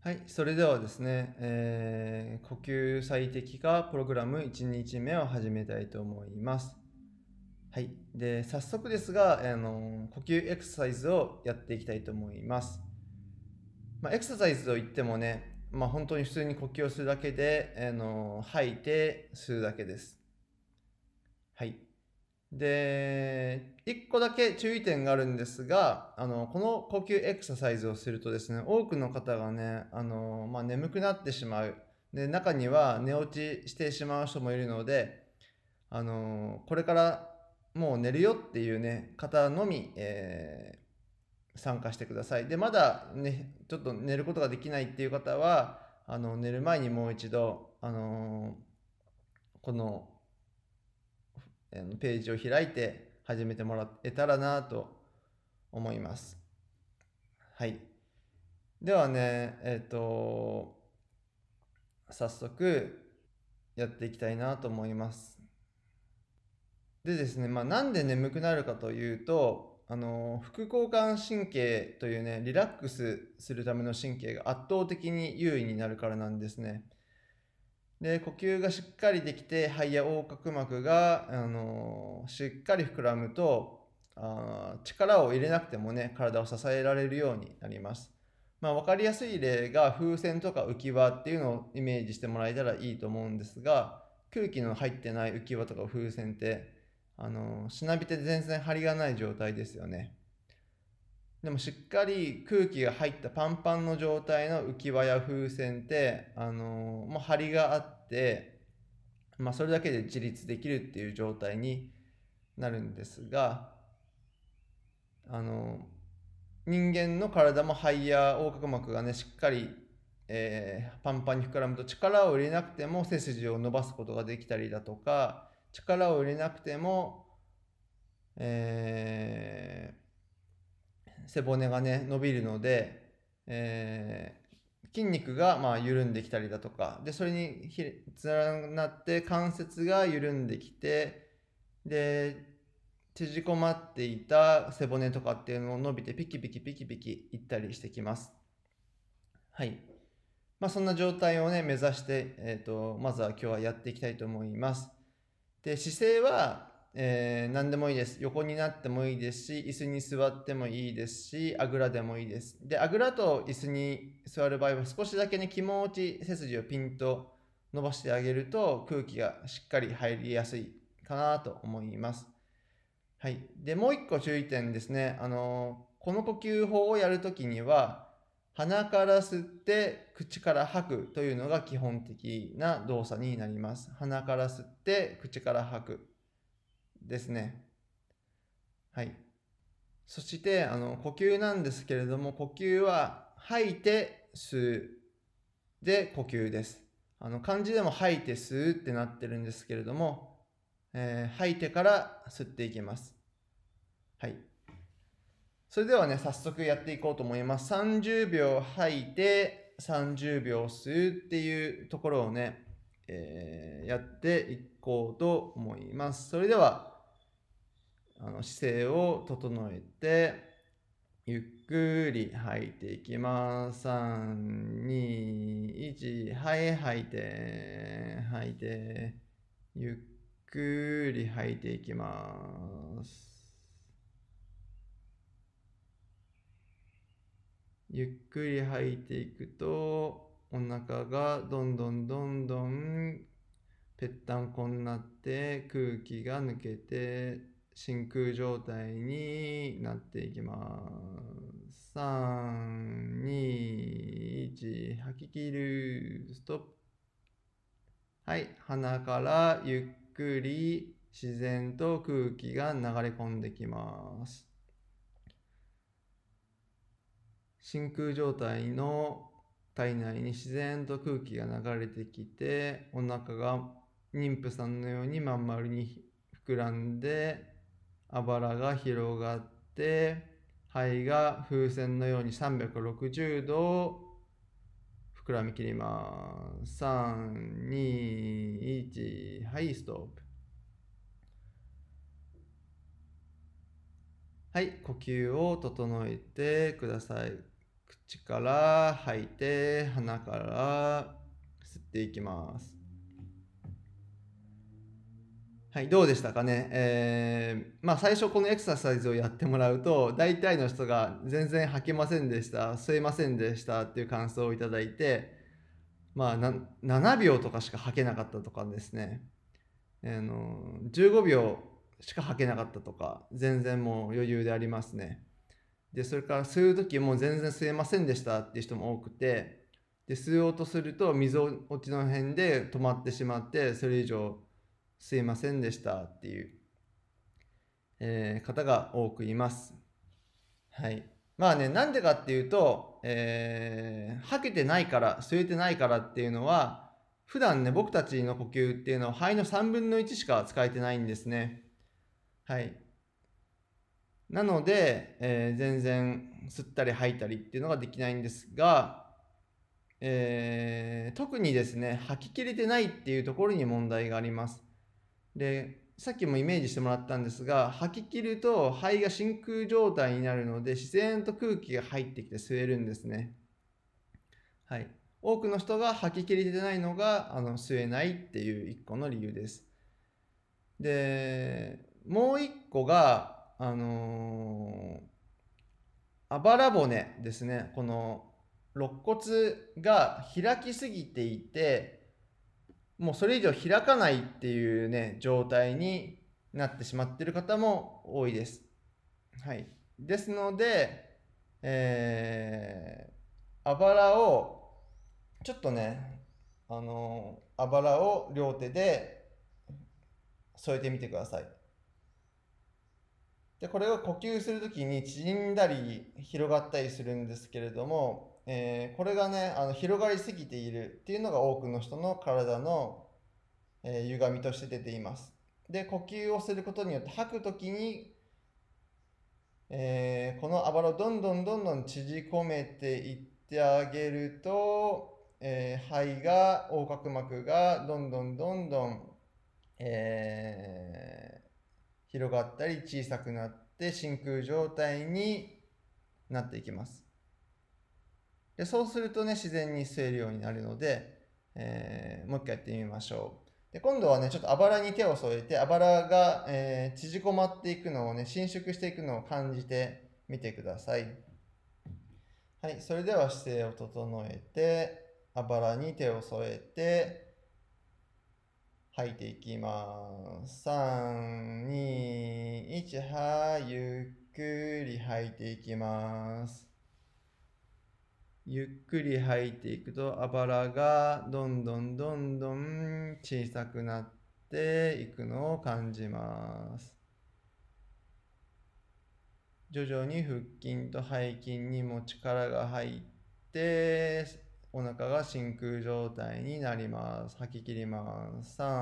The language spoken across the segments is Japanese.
はい、それではですね、呼吸最適化プログラム1日目を始めたいと思います。はい、で早速ですが、呼吸エクササイズをやっていきたいと思います。エクササイズといってもね、本当に普通に呼吸をするだけで、吐いて吸うだけです。はい。で、1個だけ注意点があるんですが、この呼吸エクササイズをするとですね、多くの方がね、眠くなってしまう。で、中には寝落ちしてしまう人もいるので、これからもう寝るよっていうね、方のみ、参加してください。で、まだね、ちょっと寝ることができないっていう方は、寝る前にもう一度、このページを開いて始めてもらえたらなと思います。はい。ではね、早速やっていきたいなと思います。でですね、なんで眠くなるかというと、副交感神経というね、リラックスするための神経が圧倒的に優位になるからなんですね。で、呼吸がしっかりできて、肺や横隔膜が、しっかり膨らむと、力を入れなくてもね、体を支えられるようになります。わかりやすい例が風船とか浮き輪っていうのをイメージしてもらえたらいいと思うんですが、空気の入ってない浮き輪とか風船って、しなびて全然張りがない状態ですよね。でもしっかり空気が入ったパンパンの状態の浮き輪や風船って、もう張りがあって、それだけで自立できるっていう状態になるんですが、あの人間の体も肺や横隔膜がねしっかり、パンパンに膨らむと力を入れなくても背筋を伸ばすことができたりだとか、力を入れなくても、背骨がね伸びるので、筋肉が緩んできたりだとかで、それに連なって関節が緩んできて、で縮こまっていた背骨とかっていうのを伸びてピキピキピキピキいったりしてきます。はい。そんな状態をね目指して、まずは今日はやっていきたいと思います。で、姿勢は、何でもいいです。横になってもいいですし、椅子に座ってもいいですし、あぐらでもいいです。で、あぐらと椅子に座る場合は少しだけね、気持ち背筋をピンと伸ばしてあげると空気がしっかり入りやすいかなと思います。はい。で、もう一個注意点ですね。この呼吸法をやるときには、鼻から吸って口から吐くというのが基本的な動作になります。鼻から吸って口から吐くですね。はい。そして呼吸なんですけれども、呼吸は吐いて吸うで呼吸です。漢字でも吐いて吸うってなってるんですけれども、吐いてから吸っていきます。はい。それではね、早速やっていこうと思います。30秒吐いて、30秒吸うっていうところをね、やっていこうと思います。それでは、姿勢を整えて、ゆっくり吐いていきます。3、2、1、はい、吐いて、吐いて、ゆっくり吐いていきます。ゆっくり吐いていくと、お腹がどんどんどんどんぺったんこになって空気が抜けて真空状態になっていきます。3、2、1、吐き切る。ストップ。はい、鼻からゆっくり自然と空気が流れ込んできます。真空状態の体内に自然と空気が流れてきて、お腹が妊婦さんのようにまん丸に膨らんで、あばらが広がって、肺が風船のように360度膨らみきります。3、2、1、はい、ストップ。はい、呼吸を整えてください。 口から吐いて、鼻から吸っていきます。はい、どうでしたかね。最初このエクササイズをやってもらうと、大体の人が全然吐けませんでした、吸えませんでしたっていう感想をいただいて、7秒とかしか吐けなかったとかですね、15秒しか吐けなかったとか、全然もう余裕でありますね。で、それから吸う時も全然吸えませんでしたっていう人も多くて、で、吸おうとすると水落ちの辺で止まってしまって、それ以上吸えませんでしたっていう、方が多くいます。はい。なんでかっていうと、吐けてないから、吸えてないからっていうのは、普段ね、僕たちの呼吸っていうのは肺の3分の1しか使えてないんですね。はい。なので、全然吸ったり吐いたりっていうのができないんですが、特にですね、吐ききれてないっていうところに問題があります。で、さっきもイメージしてもらったんですが、吐き切ると肺が真空状態になるので、自然と空気が入ってきて吸えるんですね。はい。多くの人が吐き切れてないのが吸えないっていう一個の理由です。で、もう一個が、あばら骨ですね。この肋骨が開きすぎていて、もうそれ以上開かないっていうね、状態になってしまっている方も多いです。はい。ですので、あばらを、ちょっとね、あばらを両手で添えてみてください。で、これを呼吸するときに縮んだり広がったりするんですけれども、これがね、広がりすぎているっていうのが多くの人の体の、歪みとして出ています。で、呼吸をすることによって吐くときに、このあばらをどんどん縮こめていってあげると、肺が、横隔膜がどんどん、広がったり小さくなって真空状態になっていきます。で、そうするとね、自然に吸えるようになるので、もう一回やってみましょう。で、今度はね、ちょっとあばらに手を添えて、あばらが、縮こまっていくのをね、伸縮していくのを感じてみてください。はい、それでは姿勢を整えて、あばらに手を添えて、吐いていきます。3、2、1、はい、ゆっくり吐いていきます。ゆっくり吐いていくと、あばらがどんどん小さくなっていくのを感じます。徐々に腹筋と背筋にも力が入って、お腹が真空状態になります。吐き切ります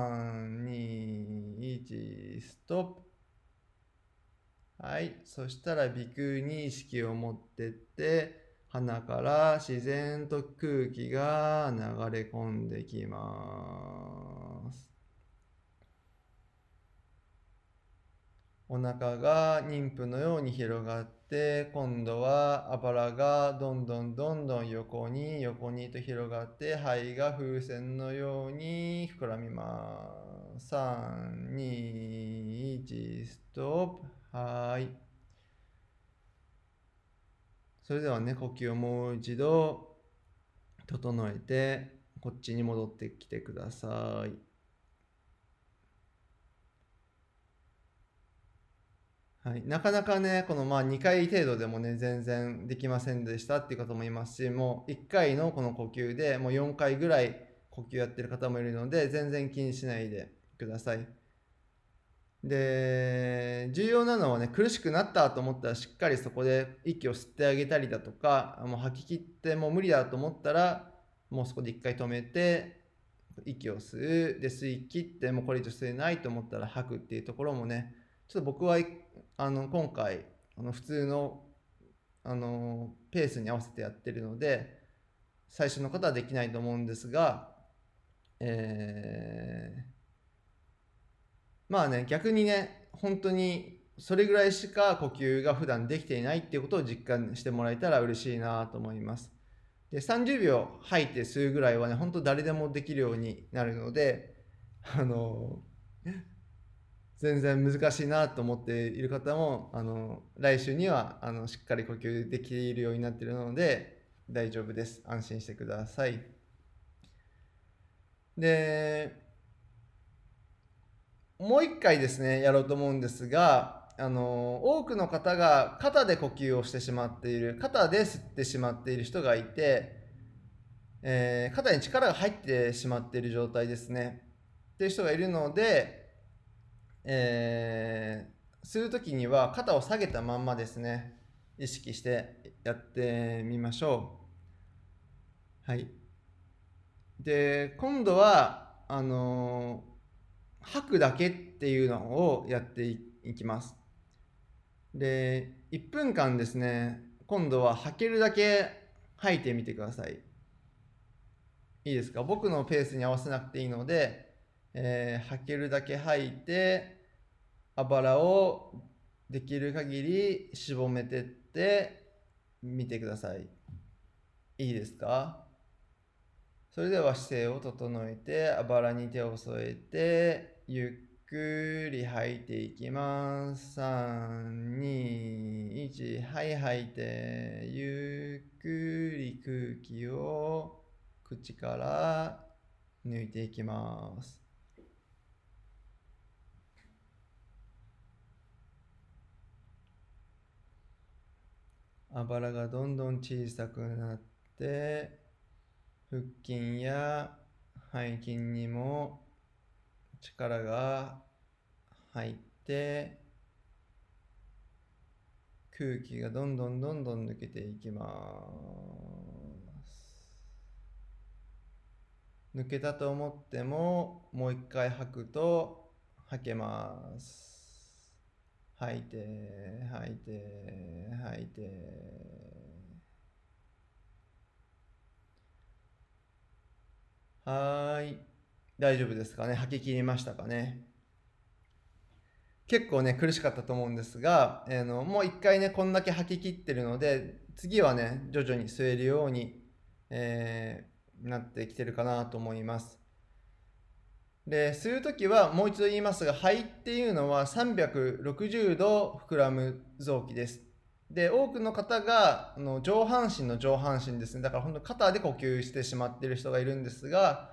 。3、2、1、ストップ。はい。そしたら鼻腔に意識を持ってって、鼻から自然と空気が流れ込んできます。お腹が妊婦のように広がって、今度はあばらがどんどん横にと広がって、肺が風船のように膨らみます。3、2、1、ストップ。はい。それではね、呼吸をもう一度整えて、こっちに戻ってきてください。はい、なかなかね、この2回程度でもね、全然できませんでしたっていう方もいますし、もう1回のこの呼吸でもう4回ぐらい呼吸やってる方もいるので、全然気にしないでください。で、重要なのはね、苦しくなったと思ったらしっかりそこで息を吸ってあげたりだとか、もう吐き切ってもう無理だと思ったら、もうそこで1回止めて、息を吸う。で、吸い切ってもうこれ以上吸えないと思ったら吐くっていうところもね、ちょっと僕は今回普通のペースに合わせてやってるので、最初の方はできないと思うんですが、逆にね、本当にそれぐらいしか呼吸が普段できていないっていうことを実感してもらえたら嬉しいなと思います。で、30秒吐いて吸うぐらいはね、本当誰でもできるようになるので、全然難しいなと思っている方も、来週にはしっかり呼吸できるようになっているので大丈夫です。安心してください。で、もう一回ですね、やろうと思うんですが、多くの方が肩で呼吸をしてしまっている、肩で吸ってしまっている人がいて、肩に力が入ってしまっている状態ですね。っていう人がいるので、するときには肩を下げたまんまですね、意識してやってみましょう。はい。で、今度は、吐くだけっていうのをやっていきます。で、1分間ですね、今度は吐けるだけ吐いてみてください。いいですか？僕のペースに合わせなくていいので、吐けるだけ吐いて、あばらをできる限りしぼめてってみてください。いいですか？それでは姿勢を整えて、あばらに手を添えて、ゆっくり吐いていきます。3、2、1、はい、吐いて、ゆっくり空気を口から抜いていきます。あばらがどんどん小さくなって、腹筋や背筋にも力が入って、空気がどんどん抜けていきます。抜けたと思っても、もう一回吐くと吐けます。吐いて、吐いて、吐いて。大丈夫ですかね？吐き切りましたかね？結構ね、苦しかったと思うんですが、もう一回ね、こんだけ吐き切ってるので、次はね、徐々に吸えるように、なってきてるかなと思います。で、吸うときはもう一度言いますが、肺っていうのは360度膨らむ臓器です。で、多くの方が上半身の上半身ですね。だから本当肩で呼吸してしまっている人がいるんですが、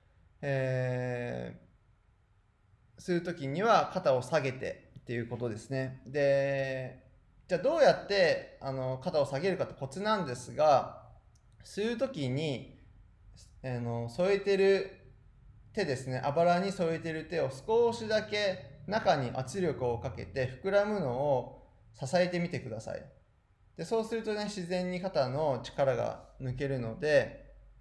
吸うときには肩を下げてっていうことですね。で、じゃあどうやって肩を下げるかってコツなんですが、吸うときに添えてる手ですね、あばらに添えてる手を少しだけ中に圧力をかけて膨らむのを支えてみてください。で、そうするとね、自然に肩の力が抜けるので、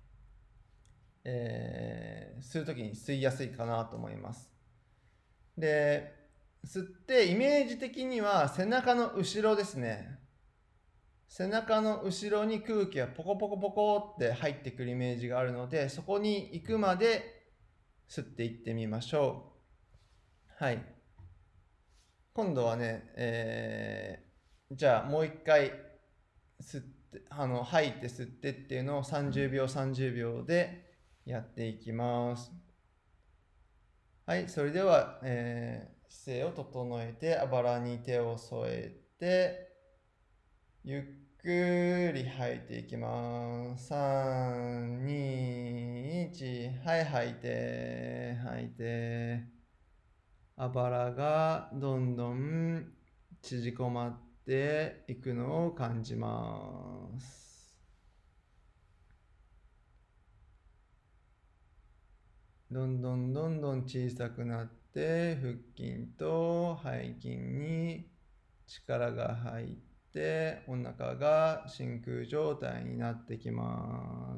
吸うときに吸いやすいかなと思います。で、吸ってイメージ的には背中の後ろですね。背中の後ろに空気がポコポコポコって入ってくるイメージがあるので、そこに行くまで吸っていってみましょう。はい。今度はね、じゃあもう一回吸って、吐いて吸ってっていうのを30秒30秒でやっていきます。はい、それでは、姿勢を整えて、あばらに手を添えて、ゆっくり吐いていきます。3、2、1、はい、吐いて、吐いて、あばらがどんどん縮こまっていくのを感じます。どんどん小さくなって腹筋と背筋に力が入ってお腹が真空状態になってきます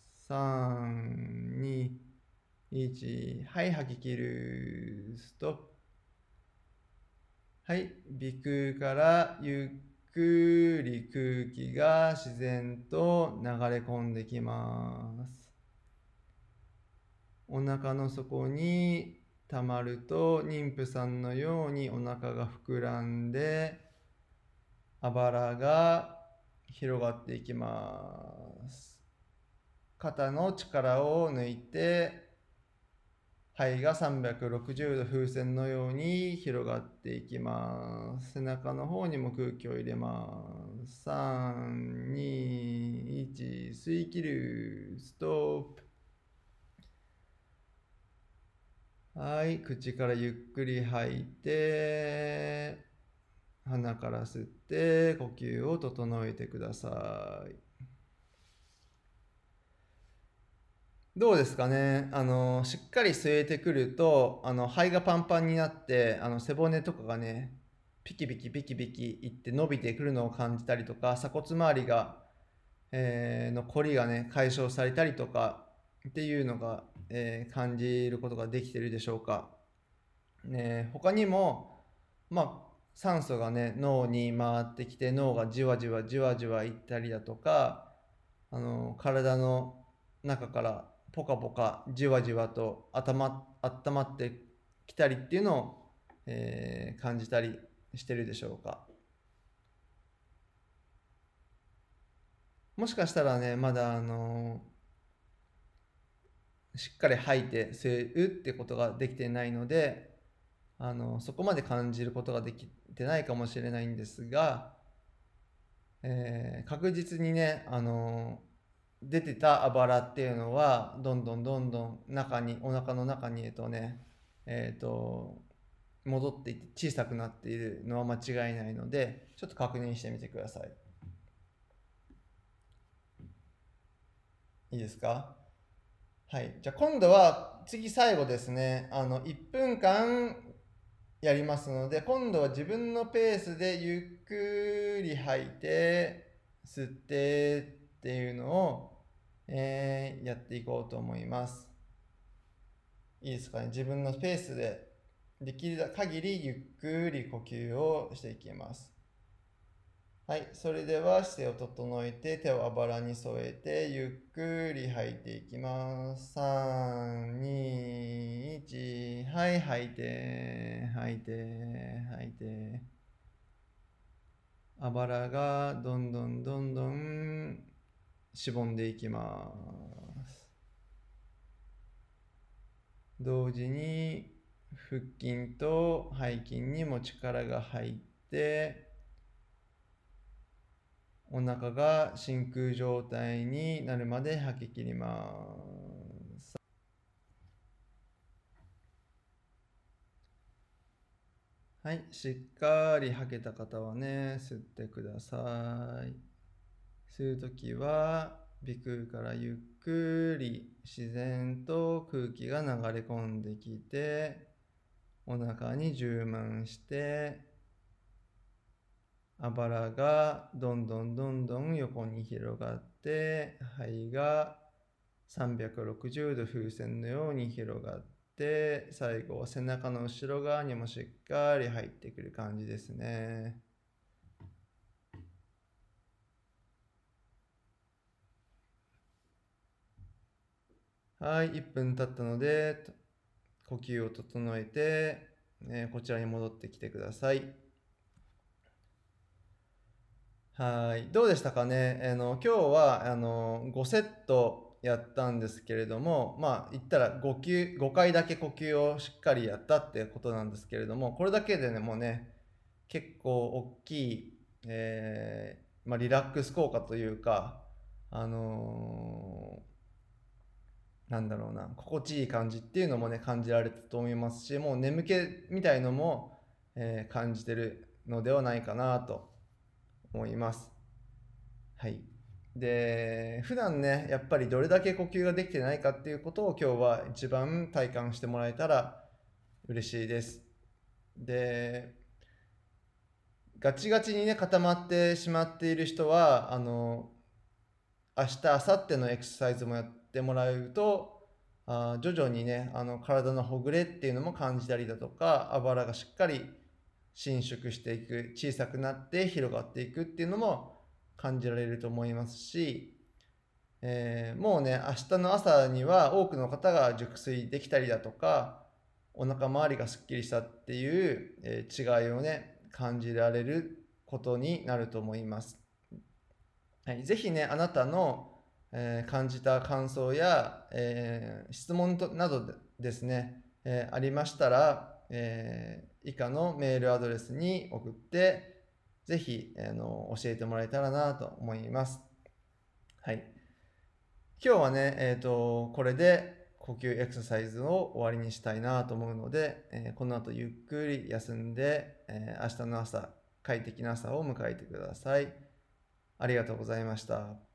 。3、2、1、はい、吐き切る。ストップ。はい、鼻腔からゆっくり空気が自然と流れ込んできます。お腹の底に溜まると妊婦さんのようにお腹が膨らんであばらが広がっていきます。肩の力を抜いて肺が360度風船のように広がっていきます。背中の方にも空気を入れます。3、2、1、吸い切る。ストップ。はい、口からゆっくり吐いて、鼻から吸って呼吸を整えてください。どうですかね。しっかり吸えてくると、肺がパンパンになって、背骨とかがね、ピキピキピキピキいって伸びてくるのを感じたりとか、鎖骨周りが、のこりがね、解消されたりとかっていうのが、感じることができているでしょうか。他にも、酸素がね、脳に回ってきて、脳がじわじわじわじわいったりだとか、体の中からポカポカじわじわと温まってきたりっていうのを、感じたりしてるでしょうか。もしかしたらね、まだしっかり吐いて吸うってことができていないので、そこまで感じることができてないかもしれないんですが、確実にね、出てたあばらっていうのはどんどんお腹の中に戻っていって小さくなっているのは間違いないので、ちょっと確認してみてください。いいですか？はい。じゃあ今度は次最後ですね。1分間やりますので、今度は自分のペースでゆっくり吐いて吸ってっていうのを、やっていこうと思います。いいですかね。自分のペースでできる限りゆっくり呼吸をしていきます。はい。それでは姿勢を整えて手をあばらに添えてゆっくり吐いていきます。3、2、1。はい。吐いて、吐いて、吐いて。あばらがどんどんしぼんでいきます。同時に腹筋と背筋にも力が入ってお腹が真空状態になるまで吐き切ります。はい、しっかり吐けた方はね、吸ってください。吸うときは鼻腔からゆっくり自然と空気が流れ込んできてお腹に充満してあばらがどんどん横に広がって肺が360度風船のように広がって最後は背中の後ろ側にもしっかり入ってくる感じですね。はい、1分経ったので呼吸を整えて、こちらに戻ってきてください。はい、どうでしたかね。今日は5セットやったんですけれども、言ったら5回だけ呼吸をしっかりやったってことなんですけれども、これだけでね、もうね、結構大きい、リラックス効果というか、なんだろうな、心地いい感じっていうのもね、感じられたと思いますし、もう眠気みたいのも、感じてるのではないかなと思います。はい。で、普段ね、やっぱりどれだけ呼吸ができてないかっていうことを今日は一番体感してもらえたら嬉しいです。で、ガチガチにね、固まってしまっている人は、明日、明後日のエクササイズもやってもらうと、徐々にね、体のほぐれっていうのも感じたりだとか、あばらがしっかり伸縮していく、小さくなって広がっていくっていうのも感じられると思いますし、もうね、明日の朝には多くの方が熟睡できたりだとか、 お腹周りがすっきりしたっていう、違いをね、感じられることになると思います。はい、ぜひね、あなたの、感じた感想や、質問などですね、ありましたら、以下のメールアドレスに送って、ぜひ、教えてもらえたらなと思います。はい。今日はね、これで呼吸エクササイズを終わりにしたいなと思うので、この後ゆっくり休んで、明日の朝、快適な朝を迎えてください。ありがとうございました。